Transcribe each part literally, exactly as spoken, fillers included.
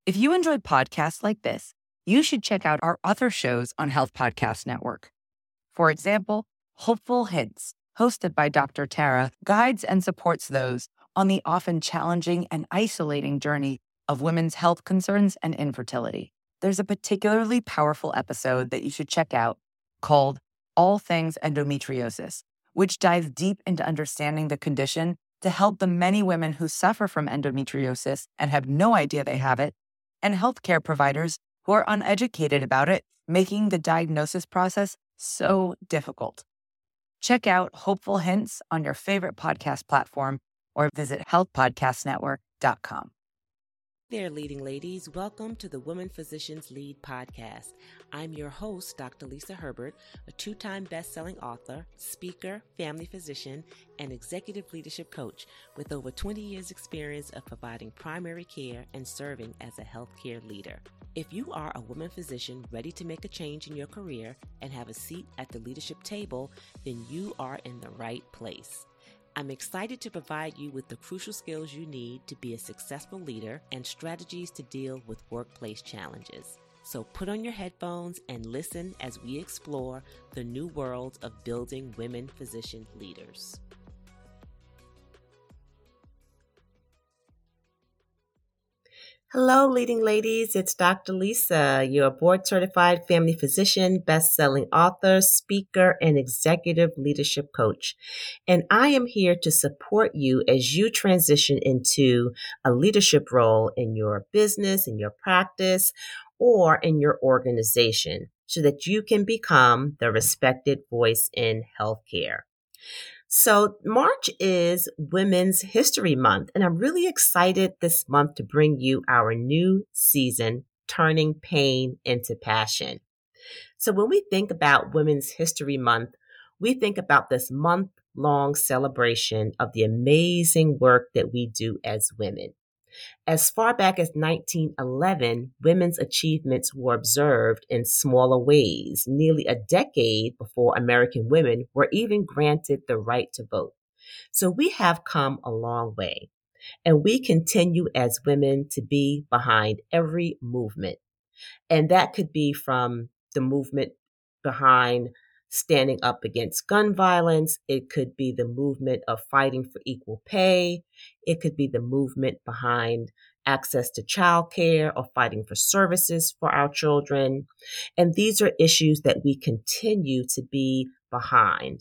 If you enjoy podcasts like this, you should check out our other shows on Health Podcast Network. For example, Hopeful Hints, hosted by Doctor Tara, guides and supports those on the often challenging and isolating journey of women's health concerns and infertility. There's a particularly powerful episode that you should check out called All Things Endometriosis, which dives deep into understanding the condition to help the many women who suffer from endometriosis and have no idea they have it, and healthcare providers who are uneducated about it, making the diagnosis process so difficult. Check out Hopeful Hints on your favorite podcast platform or visit health podcast network dot com. There, leading ladies. Welcome to the Women Physicians Lead podcast. I'm your host, Doctor Lisa Herbert, a two-time best-selling author, speaker, family physician, and executive leadership coach with over twenty years experience of providing primary care and serving as a healthcare leader. If you are a woman physician ready to make a change in your career and have a seat at the leadership table, then you are in the right place. I'm excited to provide you with the crucial skills you need to be a successful leader and strategies to deal with workplace challenges. So put on your headphones and listen as we explore the new world of building women physician leaders. Hello, leading ladies. It's Doctor Lisa, your board-certified family physician, best-selling author, speaker, and executive leadership coach. And I am here to support you as you transition into a leadership role in your business, in your practice, or in your organization so that you can become the respected voice in healthcare. So March is Women's History Month, and I'm really excited this month to bring you our new season, Turning Pain into Passion. So when we think about Women's History Month, we think about this month-long celebration of the amazing work that we do as women. As far back as nineteen eleven, women's achievements were observed in smaller ways, nearly a decade before American women were even granted the right to vote. So we have come a long way, and we continue as women to be behind every movement. And that could be from the movement behind standing up against gun violence. It could be the movement of fighting for equal pay. It could be the movement behind access to childcare or fighting for services for our children. And these are issues that we continue to be behind.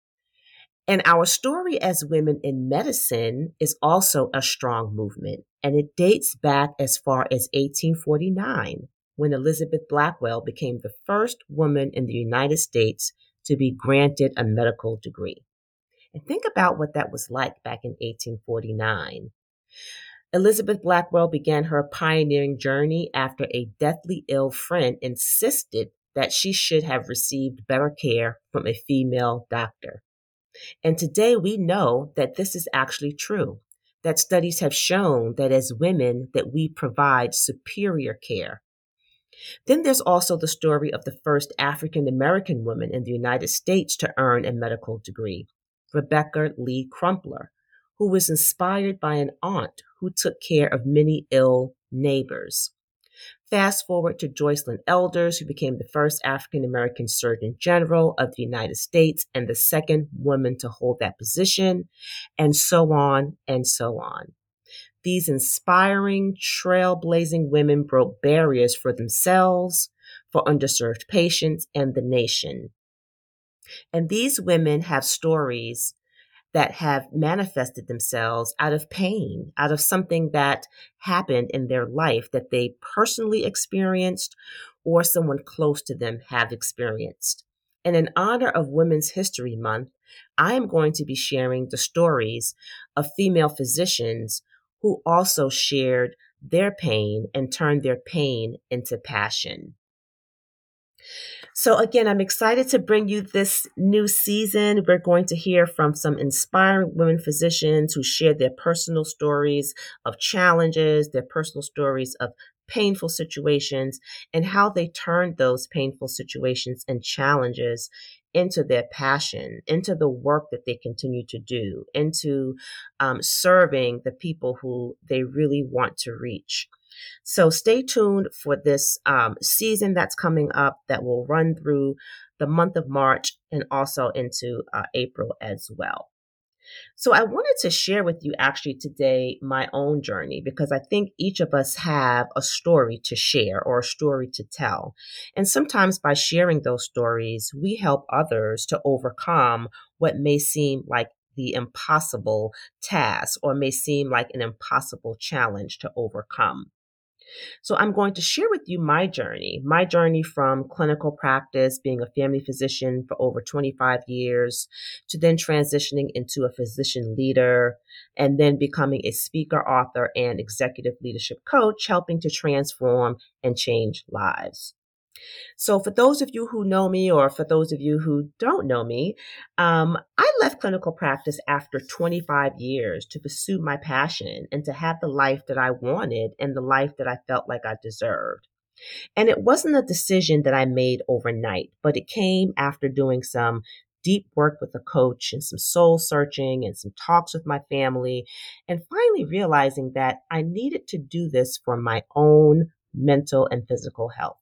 And our story as women in medicine is also a strong movement, and it dates back as far as eighteen forty-nine, when Elizabeth Blackwell became the first woman in the United States to be granted a medical degree. And think about what that was like back in eighteen forty-nine. Elizabeth Blackwell began her pioneering journey after a deathly ill friend insisted that she should have received better care from a female doctor. And today we know that this is actually true, that studies have shown that as women that we provide superior care. Then there's also the story of the first African American woman in the United States to earn a medical degree, Rebecca Lee Crumpler, who was inspired by an aunt who took care of many ill neighbors. Fast forward to Joycelyn Elders, who became the first African American Surgeon General of the United States and the second woman to hold that position, and so on and so on. These inspiring, trailblazing women broke barriers for themselves, for underserved patients, and the nation. And these women have stories that have manifested themselves out of pain, out of something that happened in their life that they personally experienced or someone close to them have experienced. And in honor of Women's History Month, I am going to be sharing the stories of female physicians who also shared their pain and turned their pain into passion. So again, I'm excited to bring you this new season. We're going to hear from some inspiring women physicians who share their personal stories of challenges, their personal stories of painful situations, and how they turned those painful situations and challenges into their passion, into the work that they continue to do, into um, serving the people who they really want to reach. So stay tuned for this um, season that's coming up that will run through the month of March and also into uh, April as well. So I wanted to share with you actually today my own journey because I think each of us have a story to share or a story to tell. And sometimes by sharing those stories, we help others to overcome what may seem like the impossible task or may seem like an impossible challenge to overcome. So I'm going to share with you my journey, my journey from clinical practice, being a family physician for over twenty-five years, to then transitioning into a physician leader, and then becoming a speaker, author, and executive leadership coach, helping to transform and change lives. So for those of you who know me, or for those of you who don't know me, um, I left clinical practice after twenty-five years to pursue my passion and to have the life that I wanted and the life that I felt like I deserved. And it wasn't a decision that I made overnight, but it came after doing some deep work with a coach and some soul searching and some talks with my family, and finally realizing that I needed to do this for my own mental and physical health.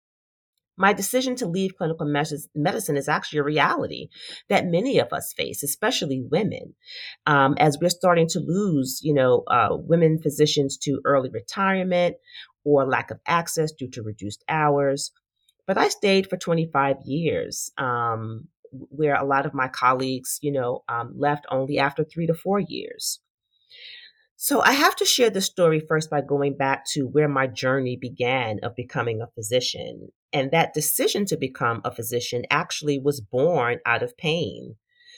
My decision to leave clinical medicine is actually a reality that many of us face, especially women, um, as we're starting to lose, you know, uh, women physicians to early retirement or lack of access due to reduced hours. But I stayed for twenty-five years, um, where a lot of my colleagues, you know, um, left only after three to four years. So I have to share this story first by going back to where my journey began of becoming a physician. And that decision to become a physician actually was born out of pain.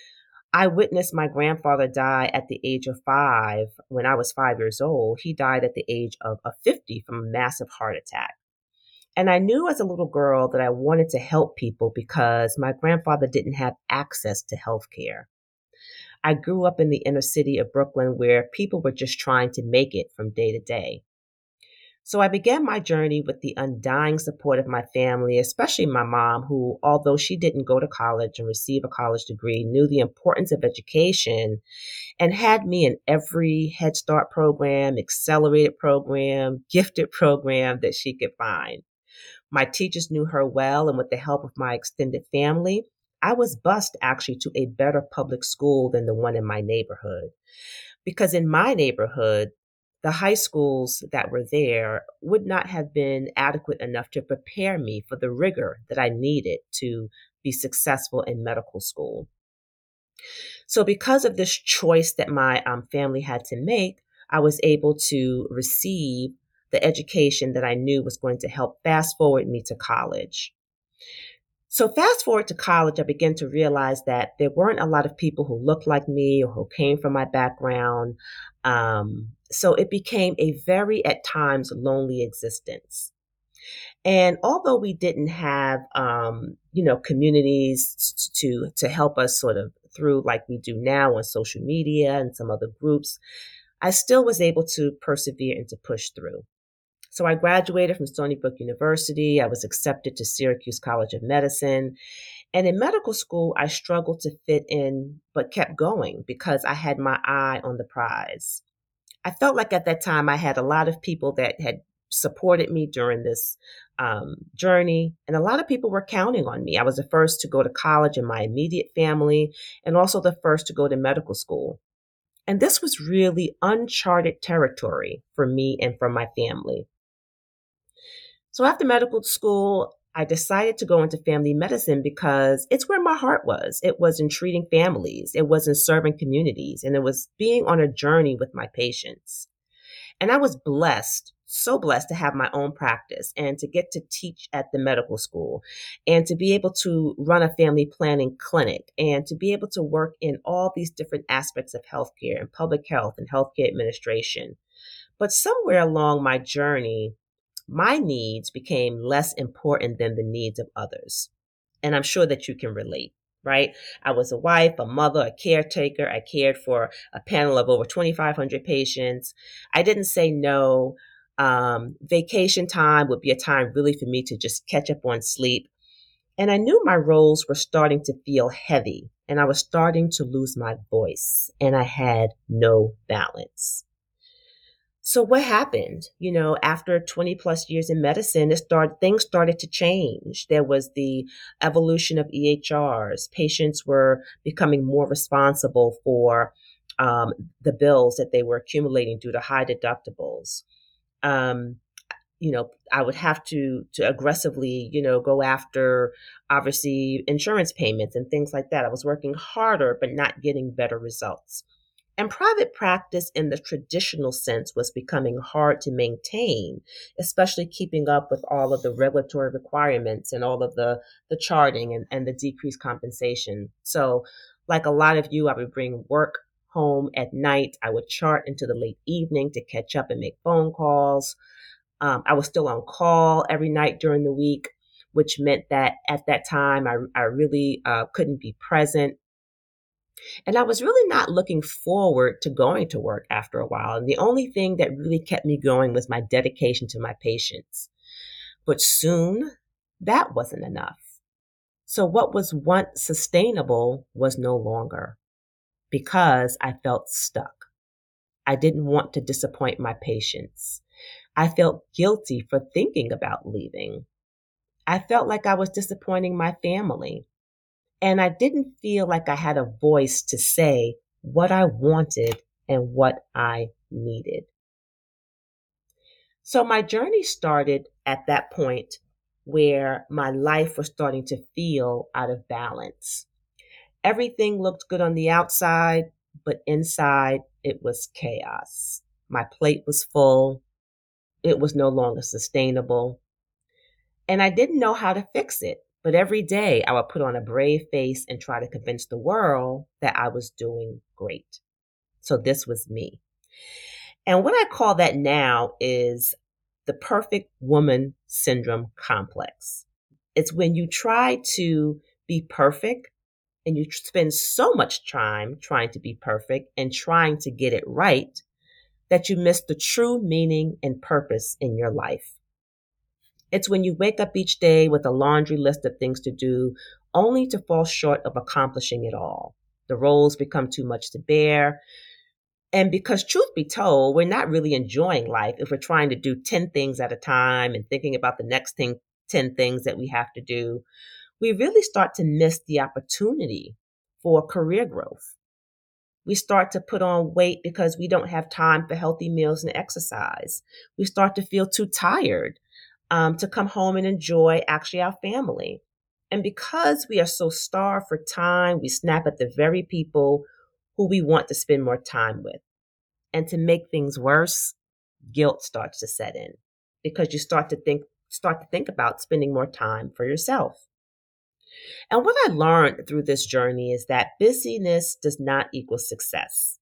I witnessed my grandfather die at the age of five when I was five years old. He died at the age of, of fifty from a massive heart attack. And I knew as a little girl that I wanted to help people because my grandfather didn't have access to health care. I grew up in the inner city of Brooklyn where people were just trying to make it from day to day. So I began my journey with the undying support of my family, especially my mom, who, although she didn't go to college and receive a college degree, knew the importance of education and had me in every Head Start program, accelerated program, gifted program that she could find. My teachers knew her well, and with the help of my extended family, I was bused actually to a better public school than the one in my neighborhood. Because in my neighborhood, the high schools that were there would not have been adequate enough to prepare me for the rigor that I needed to be successful in medical school. So because of this choice that my um, family had to make, I was able to receive the education that I knew was going to help fast forward me to college. So fast forward to college, I began to realize that there weren't a lot of people who looked like me or who came from my background. Um, so it became a very, at times, lonely existence. And although we didn't have, um, you know, communities to to help us sort of through like we do now on social media and some other groups, I still was able to persevere and to push through. So I graduated from Stony Brook University. I was accepted to Syracuse College of Medicine. And in medical school, I struggled to fit in, but kept going because I had my eye on the prize. I felt like at that time I had a lot of people that had supported me during this um, journey, and a lot of people were counting on me. I was the first to go to college in my immediate family and also the first to go to medical school. And this was really uncharted territory for me and for my family. So after medical school, I decided to go into family medicine because it's where my heart was. It was in treating families, it was in serving communities, and it was being on a journey with my patients. And I was blessed, so blessed to have my own practice and to get to teach at the medical school and to be able to run a family planning clinic and to be able to work in all these different aspects of healthcare and public health and healthcare administration. But somewhere along my journey, my needs became less important than the needs of others. And I'm sure that you can relate, right? I was a wife, a mother, a caretaker. I cared for a panel of over twenty-five hundred patients. I didn't say no. Um, vacation time would be a time really for me to just catch up on sleep. And I knew my roles were starting to feel heavy and I was starting to lose my voice and I had no balance. So what happened? You know, after twenty plus years in medicine, it started, things started to change. There was the evolution of E H Rs. Patients were becoming more responsible for um, the bills that they were accumulating due to high deductibles. Um, you know, I would have to to aggressively, you know, go after obviously insurance payments and things like that. I was working harder, but not getting better results. And private practice in the traditional sense was becoming hard to maintain, especially keeping up with all of the regulatory requirements and all of the, the charting and, and the decreased compensation. So, like a lot of you, I would bring work home at night. I would chart into the late evening to catch up and make phone calls. Um, I was still on call every night during the week, which meant that at that time I, I really uh, couldn't be present. And I was really not looking forward to going to work after a while. And the only thing that really kept me going was my dedication to my patients. But soon, that wasn't enough. So what was once sustainable was no longer, because I felt stuck. I didn't want to disappoint my patients. I felt guilty for thinking about leaving. I felt like I was disappointing my family. And I didn't feel like I had a voice to say what I wanted and what I needed. So my journey started at that point where my life was starting to feel out of balance. Everything looked good on the outside, but inside it was chaos. My plate was full. It was no longer sustainable. And I didn't know how to fix it. But every day I would put on a brave face and try to convince the world that I was doing great. So this was me. And what I call that now is the perfect woman syndrome complex. It's when you try to be perfect and you spend so much time trying to be perfect and trying to get it right that you miss the true meaning and purpose in your life. It's when you wake up each day with a laundry list of things to do, only to fall short of accomplishing it all. The roles become too much to bear. And because truth be told, we're not really enjoying life if we're trying to do ten things at a time and thinking about the next thing, ten things that we have to do. We really start to miss the opportunity for career growth. We start to put on weight because we don't have time for healthy meals and exercise. We start to feel too tired Um, to come home and enjoy actually our family. And because we are so starved for time, we snap at the very people who we want to spend more time with. And to make things worse, guilt starts to set in because you start to think start to think about spending more time for yourself. And what I learned through this journey is that busyness does not equal success.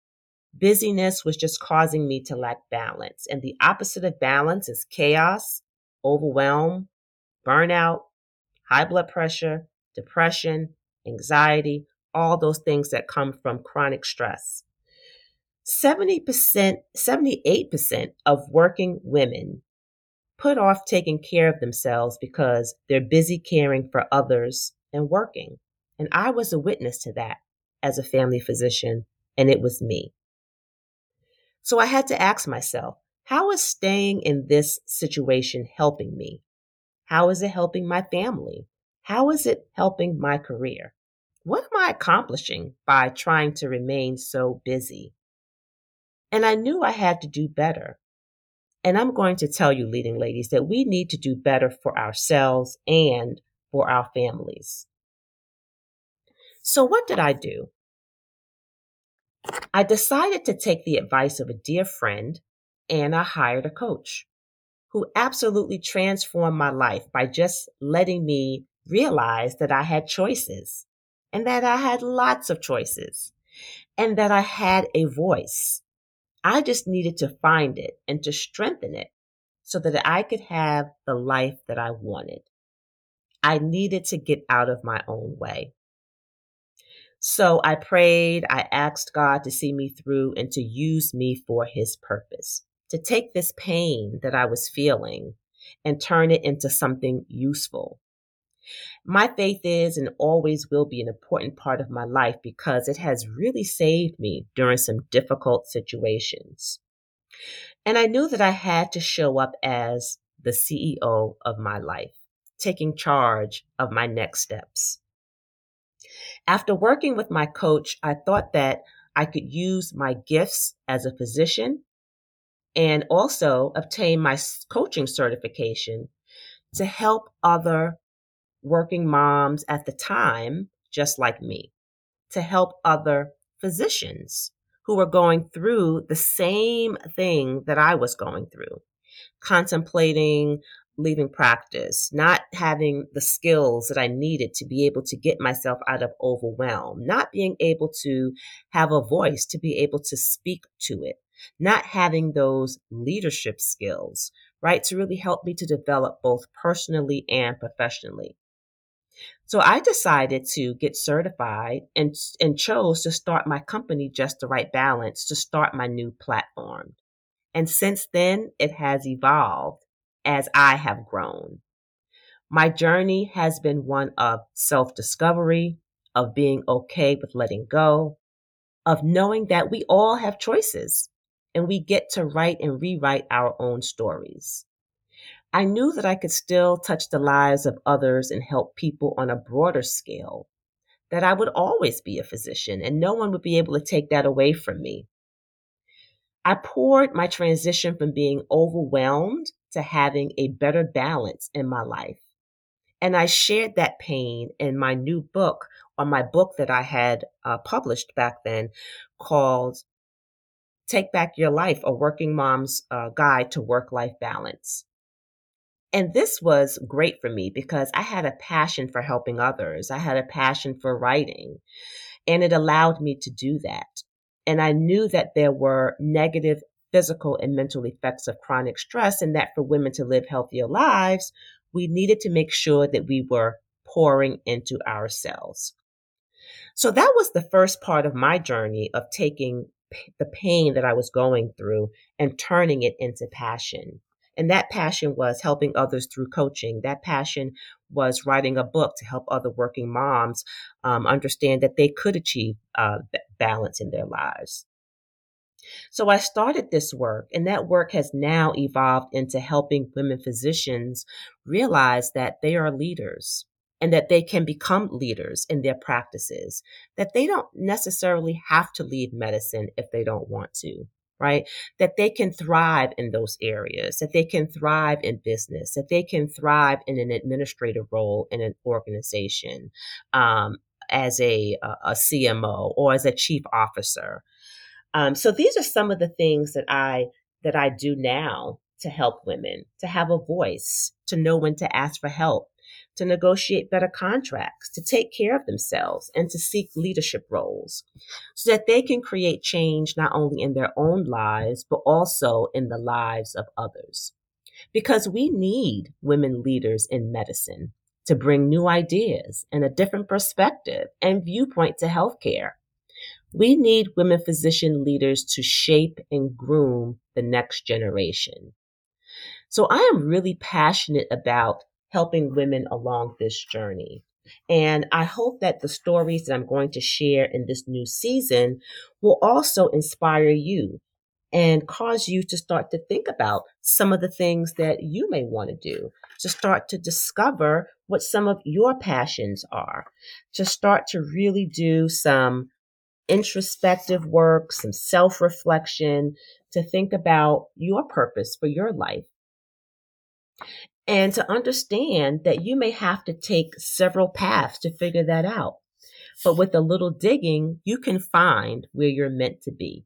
Busyness was just causing me to lack balance. And the opposite of balance is chaos, overwhelm, burnout, high blood pressure, depression, anxiety, all those things that come from chronic stress. seventy percent, seventy-eight percent of working women put off taking care of themselves because they're busy caring for others and working. And I was a witness to that as a family physician, and it was me. So I had to ask myself, how is staying in this situation helping me? How is it helping my family? How is it helping my career? What am I accomplishing by trying to remain so busy? And I knew I had to do better. And I'm going to tell you, leading ladies, that we need to do better for ourselves and for our families. So what did I do? I decided to take the advice of a dear friend, and I hired a coach who absolutely transformed my life by just letting me realize that I had choices and that I had lots of choices and that I had a voice. I just needed to find it and to strengthen it so that I could have the life that I wanted. I needed to get out of my own way. So I prayed, I asked God to see me through and to use me for his purpose, to take this pain that I was feeling and turn it into something useful. My faith is and always will be an important part of my life because it has really saved me during some difficult situations. And I knew that I had to show up as the C E O of my life, taking charge of my next steps. After working with my coach, I thought that I could use my gifts as a physician and also obtain my coaching certification to help other working moms at the time, just like me, to help other physicians who were going through the same thing that I was going through, contemplating leaving practice, not having the skills that I needed to be able to get myself out of overwhelm, not being able to have a voice to be able to speak to it, not having those leadership skills, right, to really help me to develop both personally and professionally. So I decided to get certified and, and chose to start my company, Just the Right Balance, to start my new platform. And since then, it has evolved as I have grown. My journey has been one of self-discovery, of being okay with letting go, of knowing that we all have choices and we get to write and rewrite our own stories. I knew that I could still touch the lives of others and help people on a broader scale, that I would always be a physician and no one would be able to take that away from me. I poured my transition from being overwhelmed to having a better balance in my life. And I shared that pain in my new book, or my book that I had uh, published back then, called Take Back Your Life, A Working Mom's uh, Guide to Work-Life Balance. And this was great for me because I had a passion for helping others. I had a passion for writing, and it allowed me to do that. And I knew that there were negative physical and mental effects of chronic stress, and that for women to live healthier lives, we needed to make sure that we were pouring into ourselves. So that was the first part of my journey of taking p- the pain that I was going through and turning it into passion. And that passion was helping others through coaching. That passion was writing a book to help other working moms um, understand that they could achieve uh, b- balance in their lives. So I started this work, and that work has now evolved into helping women physicians realize that they are leaders and that they can become leaders in their practices, that they don't necessarily have to leave medicine if they don't want to, right? That they can thrive in those areas, that they can thrive in business, that they can thrive in an administrative role in an organization, um, as a, a C M O or as a chief officer. Um, so these are some of the things that I that I do now to help women, to have a voice, to know when to ask for help, to negotiate better contracts, to take care of themselves, and to seek leadership roles so that they can create change not only in their own lives, but also in the lives of others. Because we need women leaders in medicine to bring new ideas and a different perspective and viewpoint to healthcare. We need women physician leaders to shape and groom the next generation. So I am really passionate about helping women along this journey. And I hope that the stories that I'm going to share in this new season will also inspire you and cause you to start to think about some of the things that you may want to do, to start to discover what some of your passions are, to start to really do some introspective work, some self-reflection, to think about your purpose for your life. And to understand that you may have to take several paths to figure that out. But with a little digging, you can find where you're meant to be.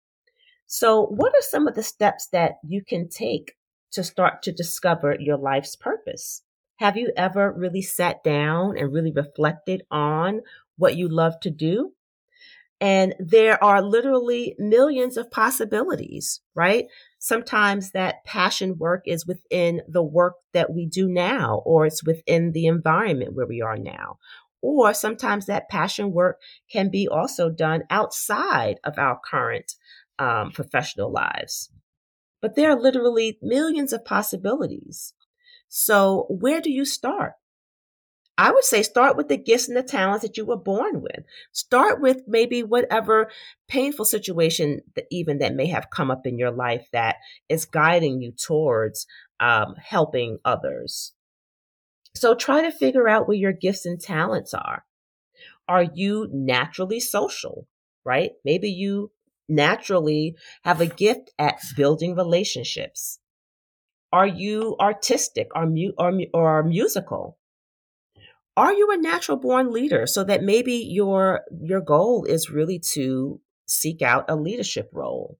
So what are some of the steps that you can take to start to discover your life's purpose? Have you ever really sat down and really reflected on what you love to do? And there are literally millions of possibilities, right? Sometimes that passion work is within the work that we do now, or it's within the environment where we are now. Or sometimes that passion work can be also done outside of our current um, professional lives. But there are literally millions of possibilities. So where do you start? I would say start with the gifts and the talents that you were born with. Start with maybe whatever painful situation that even that may have come up in your life that is guiding you towards um, helping others. So try to figure out where your gifts and talents are. Are you naturally social, right? Maybe you naturally have a gift at building relationships. Are you artistic or, mu- or, mu- or musical? Are you a natural born leader so that maybe your your goal is really to seek out a leadership role?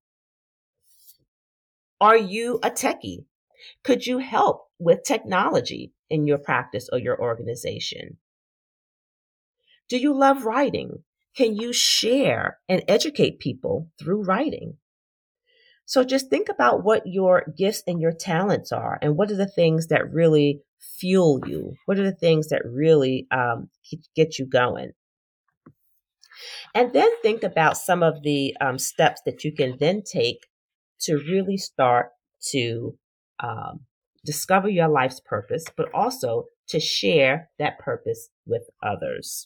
Are you a techie? Could you help with technology in your practice or your organization? Do you love writing? Can you share and educate people through writing? So just think about what your gifts and your talents are, and what are the things that really fuel you? What are the things that really um, get you going? And then think about some of the um, steps that you can then take to really start to um, discover your life's purpose, but also to share that purpose with others.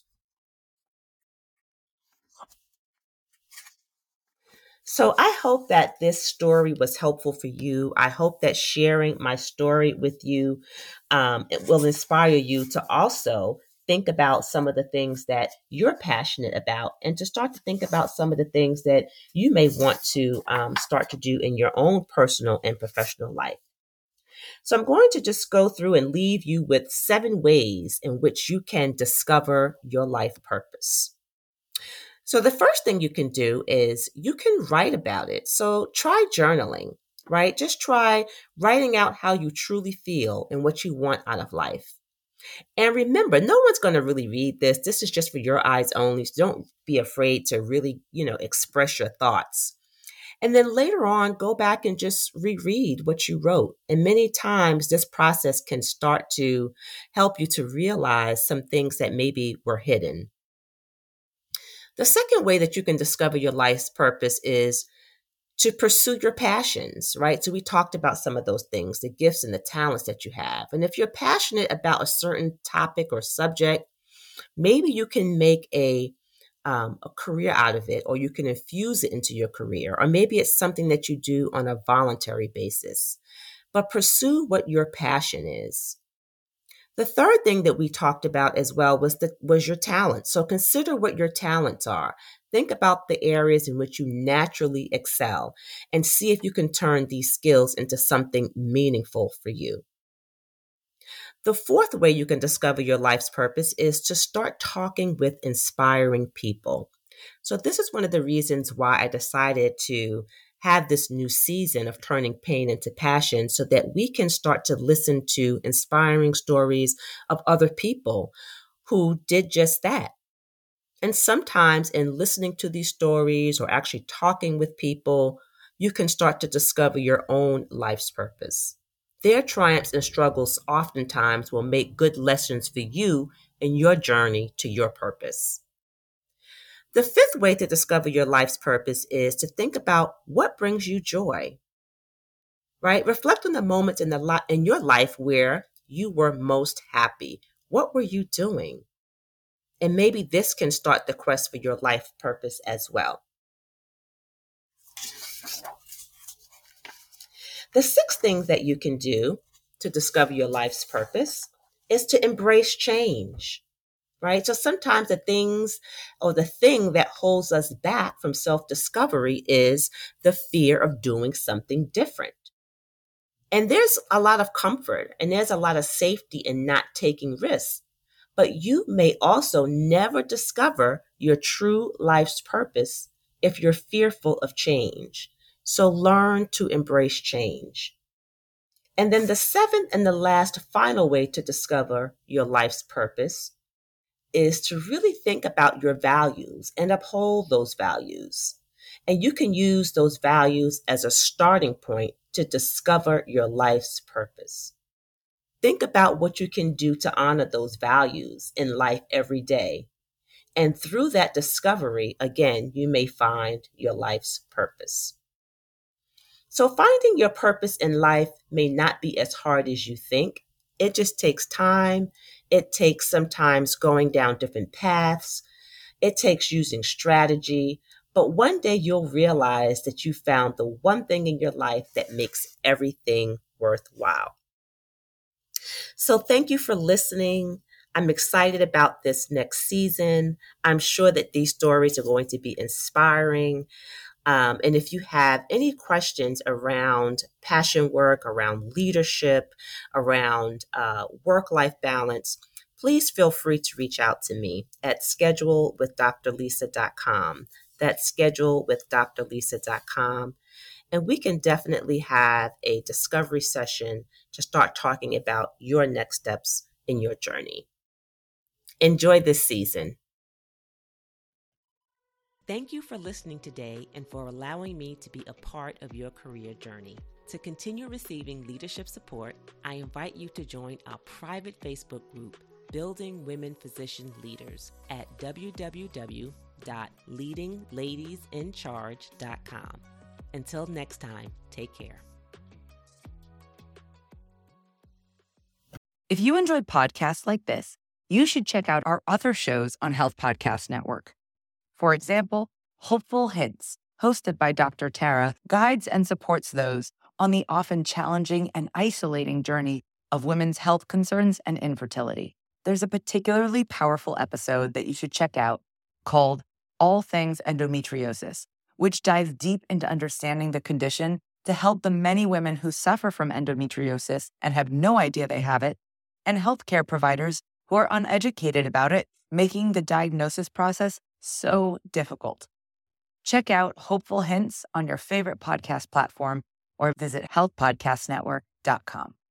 So I hope that this story was helpful for you. I hope that sharing my story with you um, it will inspire you to also think about some of the things that you're passionate about and to start to think about some of the things that you may want to um, start to do in your own personal and professional life. So I'm going to just go through and leave you with seven ways in which you can discover your life purpose. So the first thing you can do is you can write about it. So try journaling, right? Just try writing out how you truly feel and what you want out of life. And remember, no one's going to really read this. This is just for your eyes only. So don't be afraid to really, you know, express your thoughts. And then later on, go back and just reread what you wrote. And many times this process can start to help you to realize some things that maybe were hidden. The second way that you can discover your life's purpose is to pursue your passions, right? So we talked about some of those things, the gifts and the talents that you have. And if you're passionate about a certain topic or subject, maybe you can make a um, a career out of it, or you can infuse it into your career, or maybe it's something that you do on a voluntary basis. But pursue what your passion is. The third thing that we talked about as well was the was your talent. So consider what your talents are. Think about the areas in which you naturally excel and see if you can turn these skills into something meaningful for you. The fourth way you can discover your life's purpose is to start talking with inspiring people. So this is one of the reasons why I decided to have this new season of turning pain into passion so that we can start to listen to inspiring stories of other people who did just that. And sometimes in listening to these stories or actually talking with people, you can start to discover your own life's purpose. Their triumphs and struggles oftentimes will make good lessons for you in your journey to your purpose. The fifth way to discover your life's purpose is to think about what brings you joy, right? Reflect on the moments in the li- in your life where you were most happy. What were you doing? And maybe this can start the quest for your life purpose as well. The sixth thing that you can do to discover your life's purpose is to embrace change, right? So sometimes the things or the thing that holds us back from self discovery is the fear of doing something different. And there's a lot of comfort and there's a lot of safety in not taking risks. But you may also never discover your true life's purpose if you're fearful of change. So learn to embrace change. And then the seventh and the last final way to discover your life's purpose is to really think about your values and uphold those values. And you can use those values as a starting point to discover your life's purpose. Think about what you can do to honor those values in life every day. And through that discovery, again, you may find your life's purpose. So finding your purpose in life may not be as hard as you think. It just takes time It takes sometimes going down different paths. It takes using strategy. But one day you'll realize that you found the one thing in your life that makes everything worthwhile. So thank you for listening. I'm excited about this next season. I'm sure that these stories are going to be inspiring. Um, and if you have any questions around passion work, around leadership, around uh, work-life balance, please feel free to reach out to me at schedule with dr lisa dot com. That's schedule with dr lisa dot com. And we can definitely have a discovery session to start talking about your next steps in your journey. Enjoy this season. Thank you for listening today and for allowing me to be a part of your career journey. To continue receiving leadership support, I invite you to join our private Facebook group, Building Women Physician Leaders, at w w w dot leading ladies in charge dot com. Until next time, take care. If you enjoyed podcasts like this, you should check out our other shows on Health Podcast Network. For example, Hopeful Hints, hosted by Doctor Tara, guides and supports those on the often challenging and isolating journey of women's health concerns and infertility. There's a particularly powerful episode that you should check out called All Things Endometriosis, which dives deep into understanding the condition to help the many women who suffer from endometriosis and have no idea they have it, and healthcare providers who are uneducated about it, making the diagnosis process so difficult. Check out Hopeful Hints on your favorite podcast platform or visit health podcast network dot com.